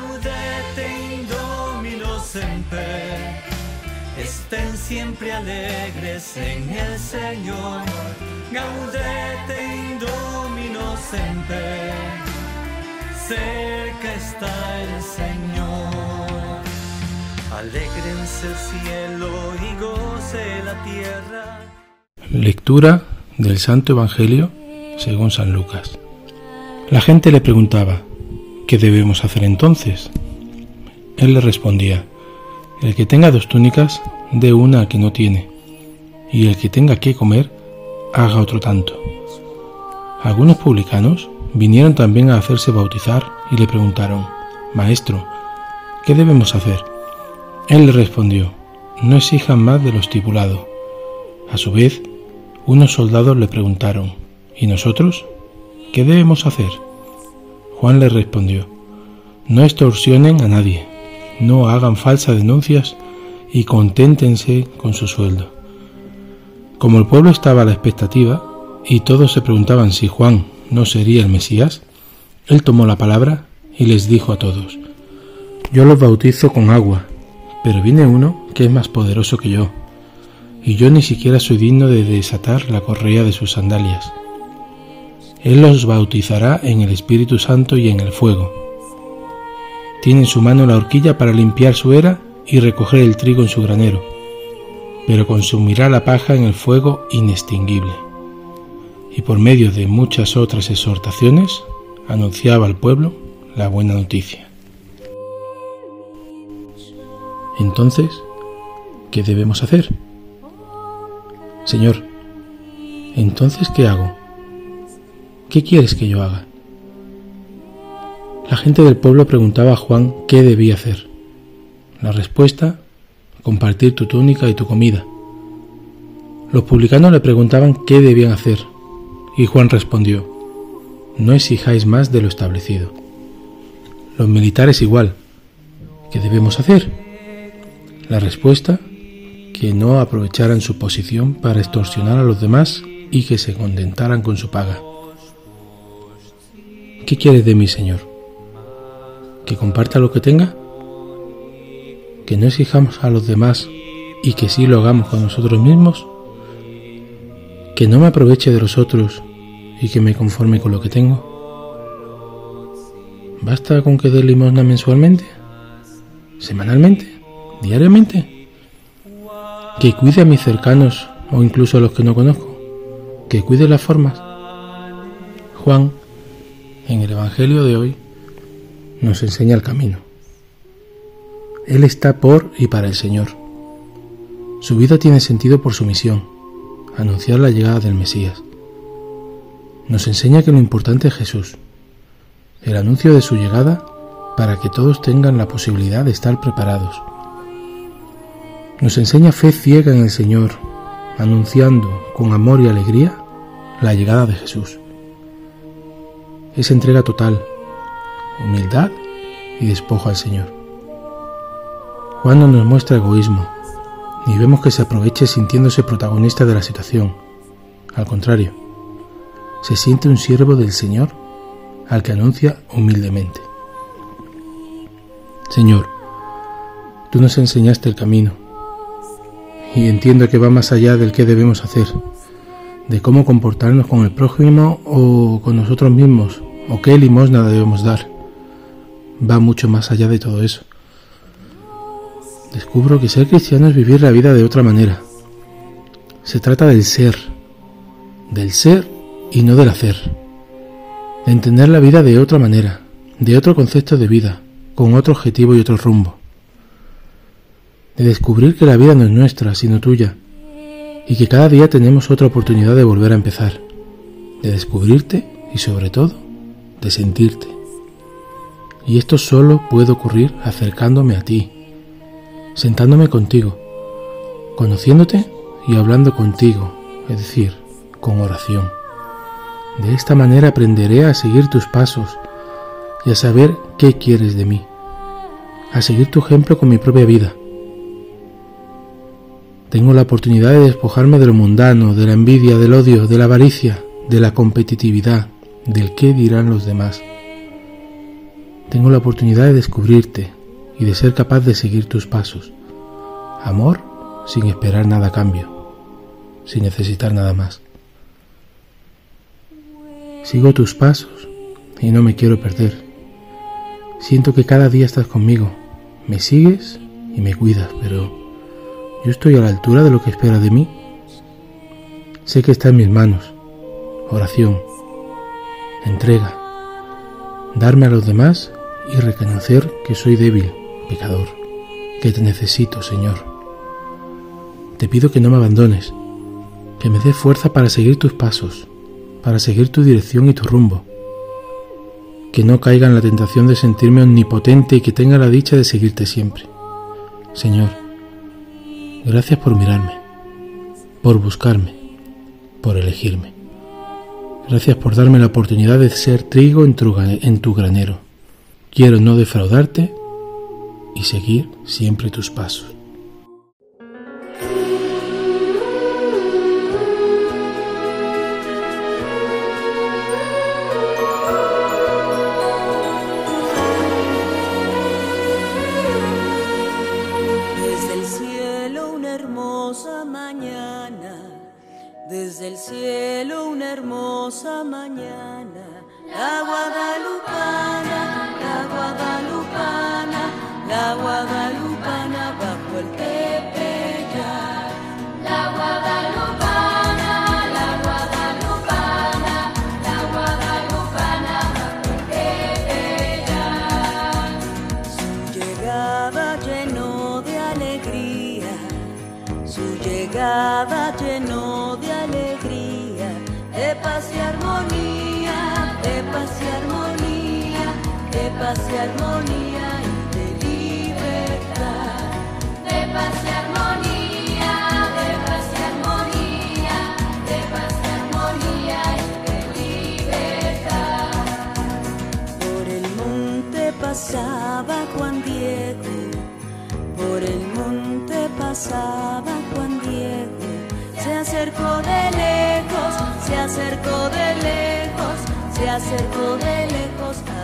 Gaudete in Domino semper. Estén siempre alegres en el Señor. Gaudete in Domino semper. Cerca está el Señor. Alégrense el cielo y goce la tierra. Lectura del Santo Evangelio según San Lucas. La gente le preguntaba: ¿qué debemos hacer entonces? Él le respondía: el que tenga 2 túnicas, dé una al que no tiene, y el que tenga que comer, haga otro tanto. Algunos publicanos vinieron también a hacerse bautizar y le preguntaron: Maestro, ¿qué debemos hacer? Él le respondió: no exijan más de lo estipulado. A su vez, unos soldados le preguntaron: ¿y nosotros? ¿Qué debemos hacer? Juan le respondió: no extorsionen a nadie, no hagan falsas denuncias y conténtense con su sueldo. Como el pueblo estaba a la expectativa y todos se preguntaban si Juan no sería el Mesías, él tomó la palabra y les dijo a todos: yo los bautizo con agua, pero viene uno que es más poderoso que yo, y yo ni siquiera soy digno de desatar la correa de sus sandalias. Él los bautizará en el Espíritu Santo y en el fuego. Tiene en su mano la horquilla para limpiar su era y recoger el trigo en su granero, pero consumirá la paja en el fuego inextinguible. Y por medio de muchas otras exhortaciones, anunciaba al pueblo la buena noticia. Entonces, ¿qué debemos hacer? Señor, ¿entonces qué hago? ¿Qué quieres que yo haga? La gente del pueblo preguntaba a Juan qué debía hacer. La respuesta: compartir tu túnica y tu comida. Los publicanos le preguntaban qué debían hacer, y Juan respondió: no exijáis más de lo establecido. Los militares igual: ¿qué debemos hacer? La respuesta: que no aprovecharan su posición para extorsionar a los demás y que se contentaran con su paga. ¿Qué quieres de mí, Señor? ¿Que comparta lo que tenga? ¿Que no exijamos a los demás y que sí lo hagamos con nosotros mismos? ¿Que no me aproveche de los otros y que me conforme con lo que tengo? ¿Basta con que dé limosna mensualmente? ¿Semanalmente? ¿Diariamente? ¿Que cuide a mis cercanos o incluso a los que no conozco? ¿Que cuide las formas? Juan, en el Evangelio de hoy, nos enseña el camino. Él está por y para el Señor. Su vida tiene sentido por su misión: anunciar la llegada del Mesías. Nos enseña que lo importante es Jesús, el anuncio de su llegada para que todos tengan la posibilidad de estar preparados. Nos enseña fe ciega en el Señor, anunciando con amor y alegría la llegada de Jesús. Es entrega total, humildad y despojo al Señor. Juan no nos muestra egoísmo, ni vemos que se aproveche sintiéndose protagonista de la situación. Al contrario, se siente un siervo del Señor al que anuncia humildemente. Señor, tú nos enseñaste el camino, y entiendo que va más allá del que debemos hacer, de cómo comportarnos con el prójimo o con nosotros mismos, o qué limosna debemos dar. Va mucho más allá de todo eso. Descubro que ser cristiano es vivir la vida de otra manera. Se trata del ser y no del hacer, de entender la vida de otra manera, de otro concepto de vida, con otro objetivo y otro rumbo, de descubrir que la vida no es nuestra, sino tuya, y que cada día tenemos otra oportunidad de volver a empezar, de descubrirte y sobre todo, de sentirte. Y esto solo puede ocurrir acercándome a ti, sentándome contigo, conociéndote y hablando contigo, es decir, con oración. De esta manera aprenderé a seguir tus pasos y a saber qué quieres de mí, a seguir tu ejemplo con mi propia vida. Tengo la oportunidad de despojarme de lo mundano, de la envidia, del odio, de la avaricia, de la competitividad, del qué dirán los demás. Tengo la oportunidad de descubrirte y de ser capaz de seguir tus pasos. Amor sin esperar nada a cambio, sin necesitar nada más. Sigo tus pasos y no me quiero perder. Siento que cada día estás conmigo, me sigues y me cuidas, pero ¿yo estoy a la altura de lo que esperas de mí? Sé que está en mis manos. Oración, entrega, darme a los demás y reconocer que soy débil, pecador, que te necesito, Señor. Te pido que no me abandones, que me des fuerza para seguir tus pasos, para seguir tu dirección y tu rumbo, que no caiga en la tentación de sentirme omnipotente y que tenga la dicha de seguirte siempre. Señor, gracias por mirarme, por buscarme, por elegirme. Gracias por darme la oportunidad de ser trigo en tu granero. Quiero no defraudarte y seguir siempre tus pasos. Desde el cielo una hermosa mañana, la guadalupana, la guadalupana, la guadalupana bajo el tepeyac. La guadalupana, la guadalupana, la guadalupana bajo el tepeyac. Su llegada llenó de alegría, su llegada llenó de alegría, de paz y armonía, de paz y armonía, de paz y armonía y de libertad. De paz y armonía, de paz y armonía, de paz y armonía y de libertad. Por el monte pasaba Juan Diego, por el monte pasaba Juan Diego. Se acercó de lejos, se acercó de lejos, se acercó de lejos.